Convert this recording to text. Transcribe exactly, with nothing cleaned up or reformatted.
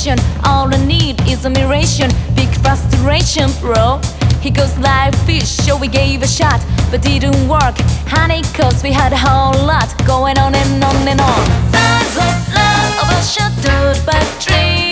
inspiration. All I need is admiration, big frustration, bro. He goes like fish, so we gave a shot, but didn't work, honey, cause we had a whole lot going on and on and on. Signs of love overshadowed by dreams.